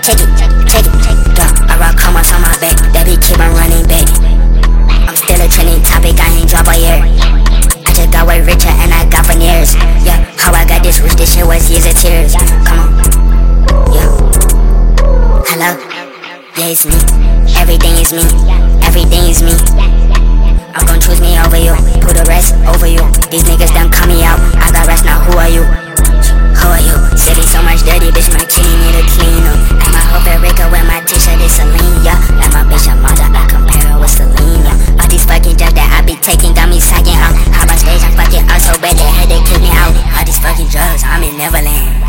check it, yo, I rock commas on my back, that bitch keep on running back. I'm still a trending topic, I ain't drop a year. I just got way richer and I got veneers. Yeah, how I got this rich, this shit was years of tears. Come on, yeah. Hello, yeah, it's me. Everything is me, everything is me. I'm gon' choose me over you, put the rest over you. These niggas done call me out, I got rest, now who are you? Who are you? City so much dirty, bitch, my kitty need a clean up. And my hope at Rico with my t-shirt is Celine, yeah. And my bitch Amanda, I compare her with Celine, yeah. All these fucking drugs that I be taking got me sagging out. How about stage, I'm fucking up so bad they had to kick me out. All these fucking drugs, I'm in Neverland.